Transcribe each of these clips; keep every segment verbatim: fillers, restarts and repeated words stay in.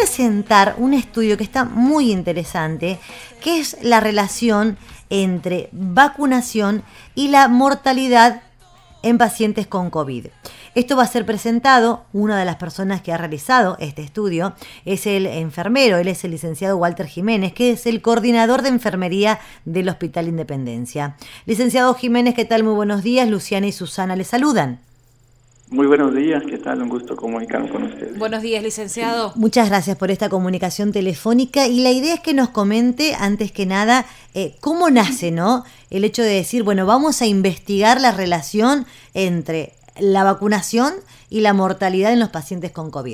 presentar un estudio que está muy interesante, que es la relación entre vacunación y la mortalidad en pacientes con COVID. Esto va a ser presentado, una de las personas que ha realizado este estudio es el enfermero, él es el licenciado Walter Jiménez, que es el coordinador de enfermería del Hospital Independencia. Licenciado Jiménez, ¿qué tal? Muy buenos días. Luciana y Susana le saludan. Muy buenos días, ¿qué tal? Un gusto comunicarme con ustedes. Buenos días, licenciado. Muchas gracias por esta comunicación telefónica y la idea es que nos comente, antes que nada, eh, cómo nace, ¿no? El hecho de decir, bueno, vamos a investigar la relación entre la vacunación y la mortalidad en los pacientes con COVID.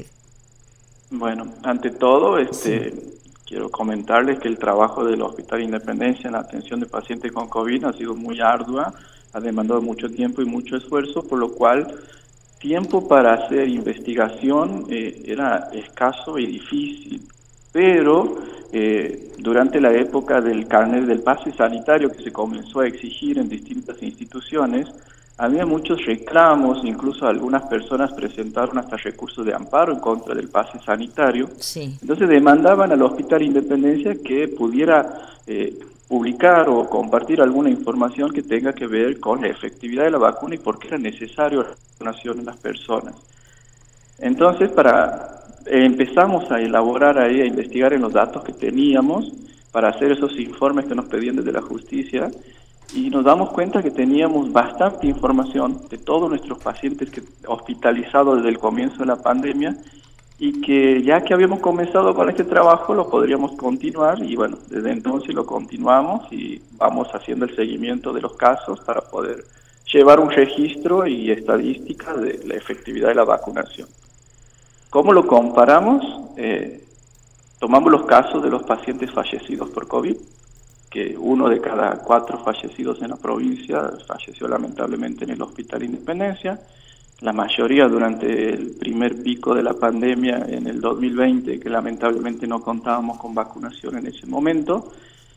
Bueno, ante todo, este, sí. quiero comentarles que el trabajo del Hospital Independencia en la atención de pacientes con COVID ha sido muy ardua, ha demandado mucho tiempo y mucho esfuerzo, por lo cual tiempo para hacer investigación eh, era escaso y difícil, pero eh, durante la época del carnet del pase sanitario que se comenzó a exigir en distintas instituciones, había muchos reclamos, incluso algunas personas presentaron hasta recursos de amparo en contra del pase sanitario. Sí. Entonces demandaban al Hospital Independencia que pudiera eh, publicar o compartir alguna información que tenga que ver con la efectividad de la vacuna y por qué era necesario la vacunación en las personas. Entonces, para eh, empezamos a elaborar ahí, a investigar en los datos que teníamos para hacer esos informes que nos pedían desde la justicia, y nos damos cuenta que teníamos bastante información de todos nuestros pacientes que hospitalizados desde el comienzo de la pandemia, y que ya que habíamos comenzado con este trabajo lo podríamos continuar, y bueno, desde entonces lo continuamos y vamos haciendo el seguimiento de los casos para poder llevar un registro y estadística de la efectividad de la vacunación. ¿Cómo lo comparamos? Eh, tomamos los casos de los pacientes fallecidos por COVID, que uno de cada cuatro fallecidos en la provincia falleció lamentablemente en el Hospital Independencia, la mayoría durante el primer pico de la pandemia en el dos mil veinte, que lamentablemente no contábamos con vacunación en ese momento,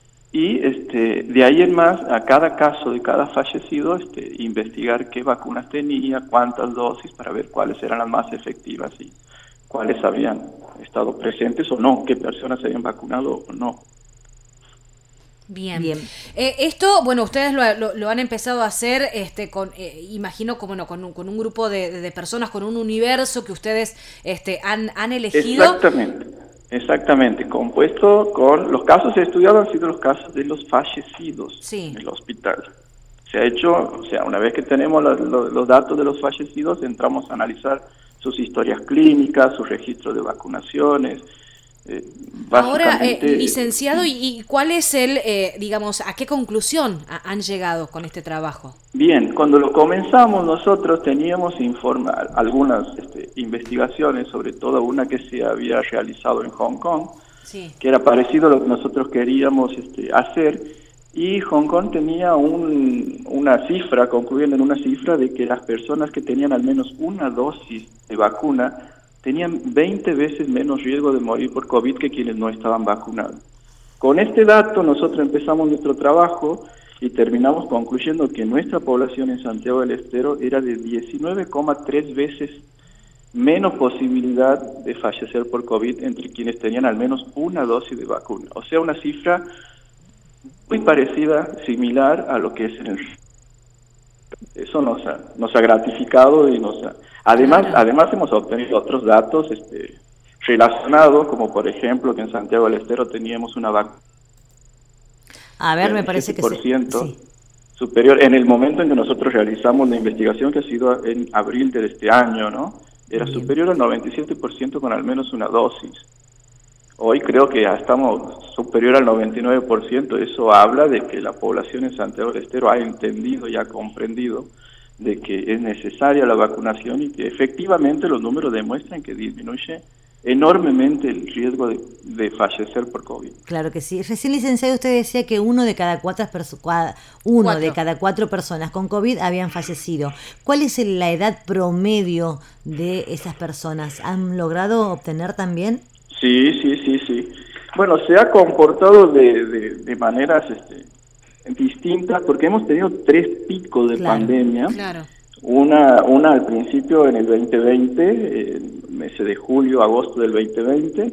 y este, de ahí en más, a cada caso de cada fallecido, este, investigar qué vacunas tenía, cuántas dosis, para ver cuáles eran las más efectivas y cuáles habían estado presentes o no, qué personas se habían vacunado o no. Bien. Bien. Eh, esto, bueno, ustedes lo, lo, lo han empezado a hacer, este, con, eh, imagino, como no, con un, con un grupo de, de personas, con un universo que ustedes, este, han, han elegido. Exactamente, exactamente. Compuesto con los casos estudiados han sido los casos de los fallecidos sí. en el hospital. Se ha hecho, o sea, una vez que tenemos los, los, los datos de los fallecidos, entramos a analizar sus historias clínicas, sus registros de vacunaciones. Eh, Ahora, eh, licenciado, ¿y, ¿y cuál es el, eh, digamos, a qué conclusión ha, han llegado con este trabajo? Bien, cuando lo comenzamos nosotros teníamos informa, algunas este, investigaciones, sobre todo una que se había realizado en Hong Kong, sí. que era parecido a lo que nosotros queríamos este, hacer, y Hong Kong tenía un, una cifra, concluyendo en una cifra de que las personas que tenían al menos una dosis de vacuna tenían veinte veces menos riesgo de morir por COVID que quienes no estaban vacunados. Con este dato nosotros empezamos nuestro trabajo y terminamos concluyendo que nuestra población en Santiago del Estero era de diecinueve coma tres veces menos posibilidad de fallecer por COVID entre quienes tenían al menos una dosis de vacuna. O sea, una cifra muy parecida, similar a lo que es en el... Eso nos ha, nos ha gratificado y nos ha... Además, claro. además hemos obtenido otros datos este, relacionados, como por ejemplo que en Santiago del Estero teníamos una vacuna. A ver, me parece que sí. superior en el momento en que nosotros realizamos la investigación, que ha sido en abril de este año, ¿no? Era Bien. superior al noventa y siete por ciento con al menos una dosis. Hoy creo que ya estamos superior al noventa y nueve por ciento. Eso habla de que la población en Santiago del Estero ha entendido y ha comprendido de que es necesaria la vacunación y que efectivamente los números demuestran que disminuye enormemente el riesgo de, de fallecer por COVID. Claro que sí. Recién, licenciado, usted decía que uno de cada cuatro, perso- uno cuatro. de cada cuatro personas con COVID habían fallecido. ¿Cuál es la edad promedio de esas personas? ¿Han logrado obtener también? Sí, sí, sí, sí. Bueno, se ha comportado de, de, de maneras este, distintas porque hemos tenido tres picos de claro, pandemia. Claro. Una, una al principio en el veinte veinte, en meses de julio, agosto del veinte veinte,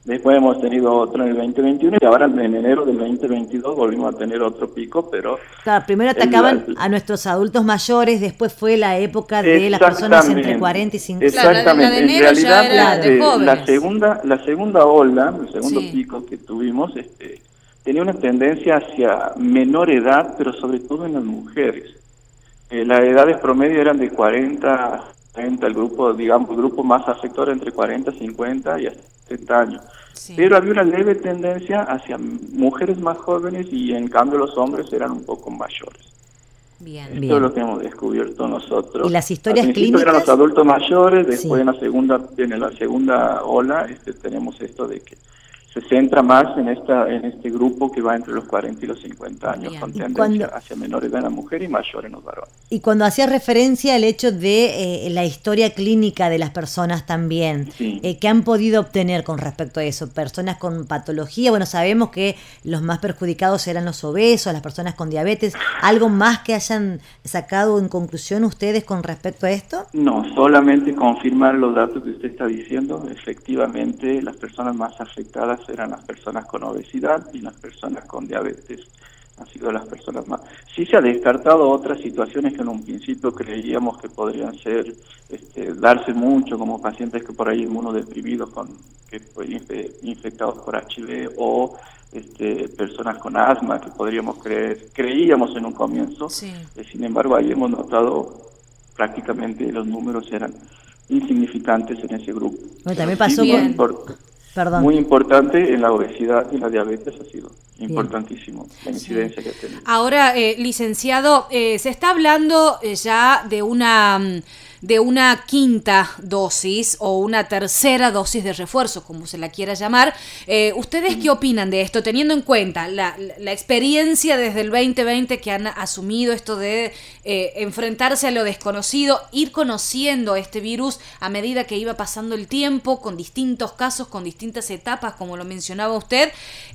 Después hemos tenido otro en el veinte veintiuno y ahora en enero del veinte veintidós volvimos a tener otro pico, pero... Claro, primero atacaban el, a nuestros adultos mayores, después fue la época de las personas entre cuarenta y cincuenta. Exactamente, la de, la de en realidad era de este, la, segunda, la segunda ola, el segundo sí. pico que tuvimos, este, tenía una tendencia hacia menor edad, pero sobre todo en las mujeres. Eh, las edades promedio eran de cuarenta, treinta, el grupo, digamos, el grupo más afectado entre cuarenta, cincuenta y hasta setenta años. Sí. Pero había una leve tendencia hacia mujeres más jóvenes y en cambio los hombres eran un poco mayores. Bien, Esto bien. es lo que hemos descubierto nosotros. ¿Y las historias Al clínicas? Eran los adultos mayores, después sí. en la segunda en la segunda ola este, tenemos esto de que se centra más en esta en este grupo que va entre los cuarenta y los cincuenta años, bien. Con tendencia cuando, hacia menores de la mujer y mayor en los varones. Y cuando hacía referencia al hecho de eh, la historia clínica de las personas también, sí. eh, ¿qué han podido obtener con respecto a eso? Personas con patología, bueno, sabemos que los más perjudicados eran los obesos, las personas con diabetes. ¿Algo más que hayan sacado en conclusión ustedes con respecto a esto? No, solamente confirmar los datos que usted está diciendo. Efectivamente, las personas más afectadas eran las personas con obesidad y las personas con diabetes han sido las personas más. Sí se ha descartado otras situaciones que en un principio creíamos que podrían ser, este, darse mucho como pacientes que por ahí inmunodeprimidos con que fue infectados por H I V o este, personas con asma que podríamos creer, creíamos en un comienzo. Sí. Eh, sin embargo, ahí hemos notado prácticamente los números eran insignificantes en ese grupo. Bueno, también pasó bien. Por, Perdón. Muy importante en la obesidad y la diabetes ha sido importantísimo bien. La incidencia sí. que ha tenido. Ahora, eh, licenciado, eh, se está hablando eh, ya de una de una quinta dosis o una tercera dosis de refuerzo, como se la quiera llamar. Eh, ¿Ustedes qué opinan de esto, teniendo en cuenta la, la experiencia desde el veinte veinte que han asumido esto de eh, enfrentarse a lo desconocido, ir conociendo este virus a medida que iba pasando el tiempo, con distintos casos, con distintas etapas, como lo mencionaba usted,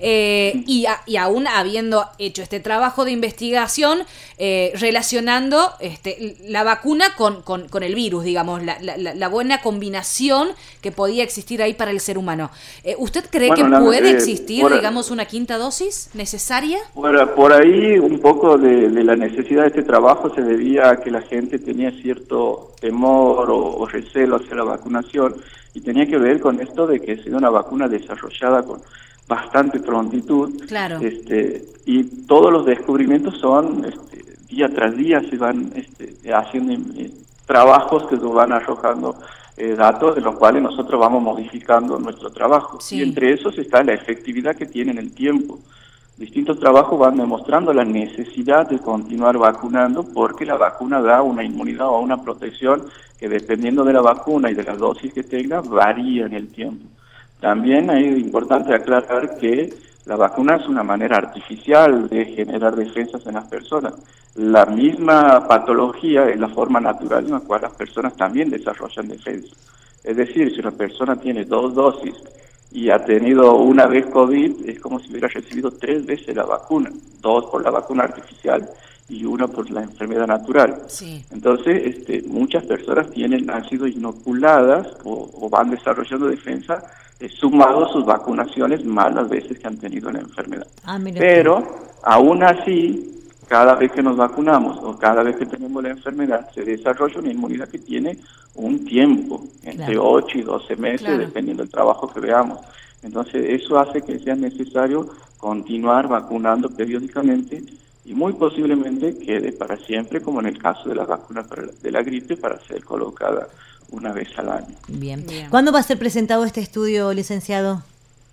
eh, y, a, y aún habiendo hecho este trabajo de investigación, eh, relacionando este, la vacuna con, con, con el virus, digamos, la, la, la buena combinación que podía existir ahí para el ser humano. Eh, ¿Usted cree bueno, que la, puede eh, existir, por, digamos, una quinta dosis necesaria? Por, por ahí un poco de, de la necesidad de este trabajo se debía a que la gente tenía cierto temor o, o recelo hacia la vacunación y tenía que ver con esto de que ha sido una vacuna desarrollada con bastante prontitud. Claro. Este, y todos los descubrimientos son, este, día tras día se van este, haciendo eh, trabajos que nos van arrojando eh, datos de los cuales nosotros vamos modificando nuestro trabajo. Sí. Y entre esos está la efectividad que tiene en el tiempo. Distintos trabajos van demostrando la necesidad de continuar vacunando porque la vacuna da una inmunidad o una protección que dependiendo de la vacuna y de la dosis que tenga varía en el tiempo. También es importante aclarar que la vacuna es una manera artificial de generar defensas en las personas. La misma patología es la forma natural en la cual las personas también desarrollan defensas. Es decir, si una persona tiene dos dosis y ha tenido una vez COVID, es como si hubiera recibido tres veces la vacuna, dos por la vacuna artificial y una por la enfermedad natural. Sí. Entonces, este, muchas personas tienen, han sido inoculadas o, o van desarrollando defensa eh, sumado a sus vacunaciones más las veces que han tenido la enfermedad. Ah, pero, aún así, cada vez que nos vacunamos o cada vez que tenemos la enfermedad, se desarrolla una inmunidad que tiene un tiempo, entre claro. ocho y doce meses, claro. dependiendo del trabajo que veamos. Entonces, eso hace que sea necesario continuar vacunando periódicamente y muy posiblemente quede para siempre, como en el caso de la vacuna de la gripe, para ser colocada una vez al año. Bien. Bien. ¿Cuándo va a ser presentado este estudio, licenciado?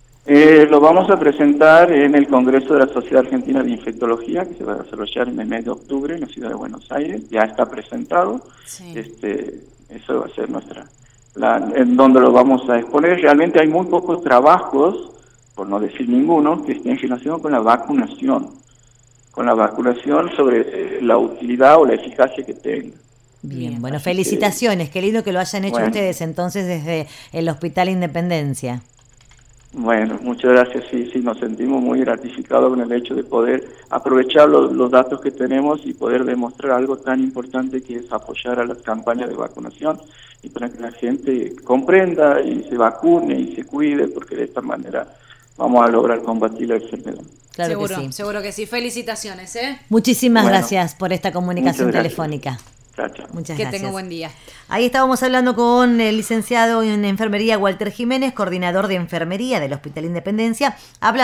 Eh, lo vamos a presentar en el Congreso de la Sociedad Argentina de Infectología, que se va a desarrollar en el mes de octubre en la ciudad de Buenos Aires. Ya está presentado. Sí. Este, eso va a ser nuestra, la, en donde lo vamos a exponer. Realmente hay muy pocos trabajos, por no decir ninguno, que estén relacionados con la vacunación, con la vacunación sobre eh, la utilidad o la eficacia que tenga. Bien, bueno, Así felicitaciones, que, qué lindo que lo hayan hecho bueno. ustedes entonces desde el Hospital Independencia. Bueno, muchas gracias. Sí, sí, nos sentimos muy gratificados con el hecho de poder aprovechar los, los datos que tenemos y poder demostrar algo tan importante que es apoyar a las campañas de vacunación y para que la gente comprenda y se vacune y se cuide, porque de esta manera vamos a lograr combatir la enfermedad. Claro seguro, que sí. Seguro que sí. Felicitaciones, ¿eh? Muchísimas bueno, gracias por esta comunicación telefónica. Gracias. Muchas que gracias. tenga un buen día. Ahí estábamos hablando con el licenciado en enfermería Walter Jiménez, coordinador de enfermería del Hospital Independencia. Habla